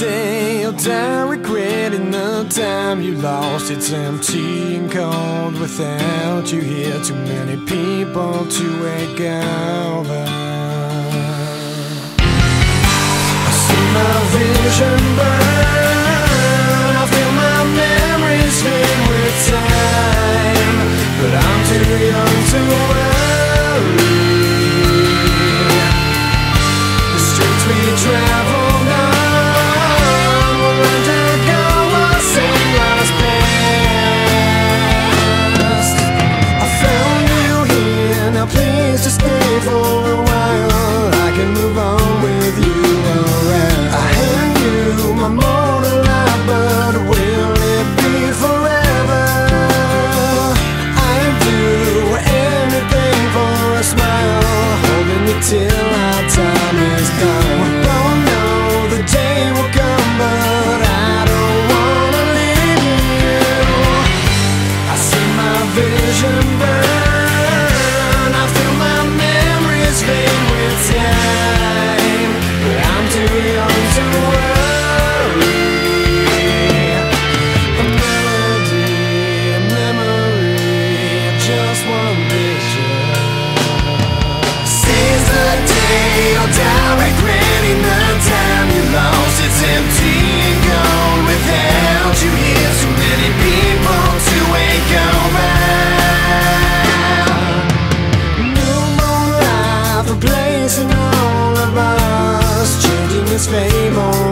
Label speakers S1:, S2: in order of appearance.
S1: day you'll die regretting the time you lost. It's empty and cold without you here. Too many people to wake over. I see my vision burn, I feel my memories fade with time, but I'm too young to worry. The streets we traveled on will undergo a same lost past. I found you here, now please just stay for a while. I can move on with you around. I hand you my mortal life, but will it be forever? I'd do anything for a smile, holding you till our time is done. We both know the day will come, but I don't wanna leave you. I see my vision burn, I feel my memories fade with time, but I'm too young to worry. A melody, a memory, just one picture. Seize the day you'll die regretting the time you lost. It's empty and gone without you here. Too many people to wake over. Newborn life replacing all of us, changing its fame on